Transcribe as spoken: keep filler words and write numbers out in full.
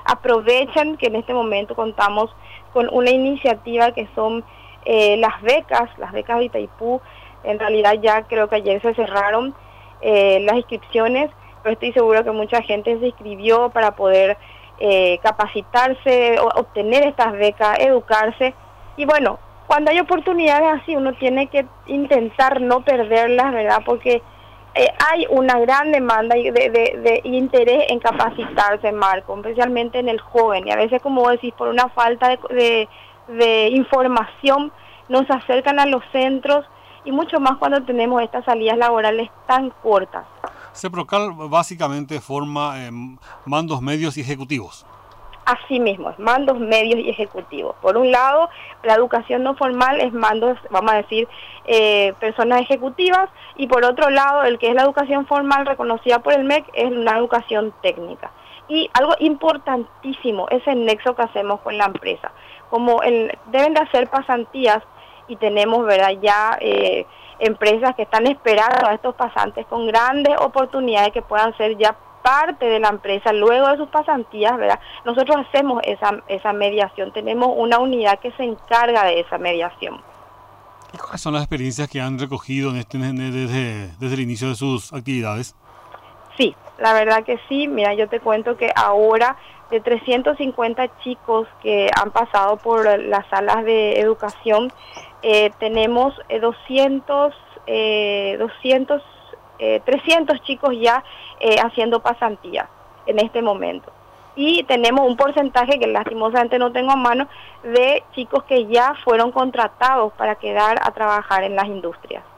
aprovechen que en este momento contamos con una iniciativa que son eh, las becas, las becas de Itaipú. En realidad ya creo que ayer se cerraron eh, las inscripciones, pero estoy seguro que mucha gente se inscribió para poder eh, capacitarse, o obtener estas becas, educarse. Y bueno, cuando hay oportunidades así, uno tiene que intentar no perderlas, ¿verdad? Porque eh, hay una gran demanda de, de, de interés en capacitarse, Marco, especialmente en el joven. Y a veces, como vos decís, por una falta de, de, de información, nos acercan a los centros, y mucho más cuando tenemos estas salidas laborales tan cortas. CEPROCAL básicamente forma eh, mandos medios y ejecutivos. Así mismo, mandos medios y ejecutivos. Por un lado, la educación no formal es mandos, vamos a decir, eh, personas ejecutivas, y por otro lado, el que es la educación formal reconocida por el M E C es una educación técnica. Y algo importantísimo es el nexo que hacemos con la empresa. Como el, deben de hacer pasantías, y tenemos, ¿verdad?, ya eh, empresas que están esperando a estos pasantes con grandes oportunidades que puedan ser ya parte de la empresa luego de sus pasantías, ¿verdad? Nosotros hacemos esa, esa mediación, tenemos una unidad que se encarga de esa mediación. ¿Y cuáles son las experiencias que han recogido en este, desde, desde el inicio de sus actividades? Sí, la verdad que sí. Mira, yo te cuento que ahora de trescientos cincuenta chicos que han pasado por las salas de educación, eh, tenemos eh, doscientos, eh, doscientos, eh, trescientos chicos ya eh, haciendo pasantía en este momento. Y tenemos un porcentaje que lastimosamente no tengo a mano de chicos que ya fueron contratados para quedar a trabajar en las industrias.